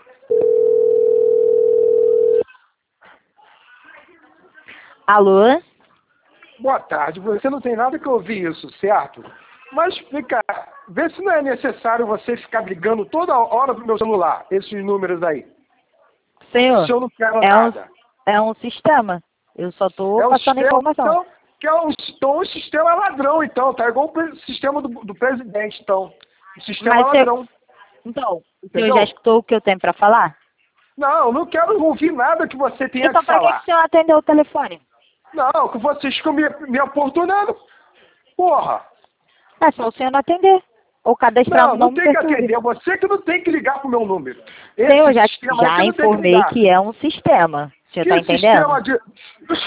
Alô? Boa tarde. Você não tem nada que ouvir isso, certo? Mas fica, vê se não é necessário você ficar ligando toda hora pro meu celular, esses números aí. Senhor, Se eu não quero nada. é um sistema. Eu só tô É um passando a sistema, informação. então, que é um sistema ladrão, então. Tá igual o sistema do presidente, então. O sistema Mas ladrão. então, o senhor Entendeu? já escutou o que eu tenho para falar? Não, eu não quero ouvir nada que você tenha Então, que para que falar. o senhor atendeu o telefone? Não, que vocês ficam me importunando. Porra! É só o senhor não atender. Ou cadastrar Não, no não nome tem que perturbe. atender. Você que não tem que ligar pro meu número. Senhor, Esse sistema aí que já não tem que informei ligar. que é um sistema. O senhor Que tá entendendo? sistema de...